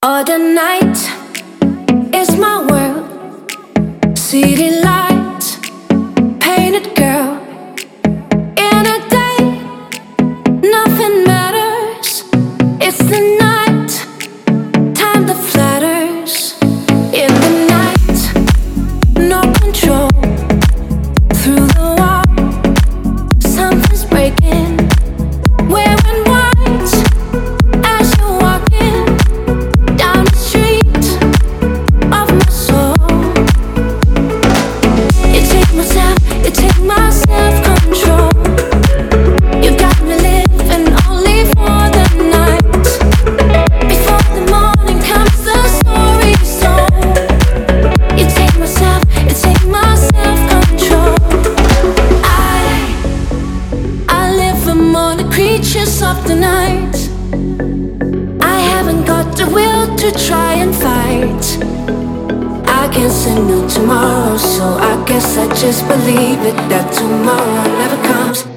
All the night is my world. City lights, painted girl. In a day, nothing matters. It's the night, time that flatters. In the night, no control. Through the wall, something's breaking. Wearing white as you're walking down the street of my soul. You take my self-control. You got me living only for the night. Before the morning comes, the story's told. You take my self-control. I live among the creatures of the night. I haven't got the will to try and fight. I can't say no tomorrow, so I guess I just believe it that tomorrow never comes.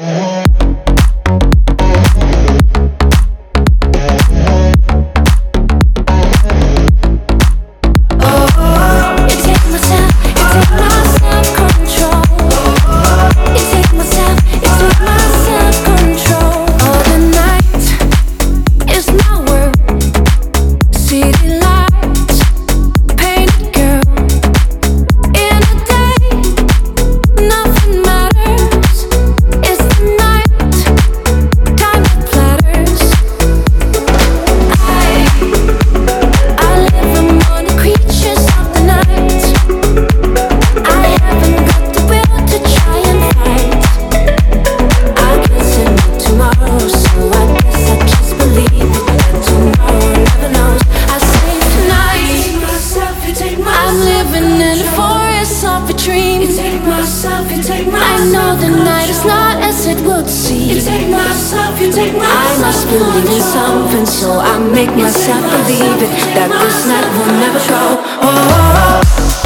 I know the night is not as it would seem. I must believe in something, so I make myself believe it, that this night will never go. Oh.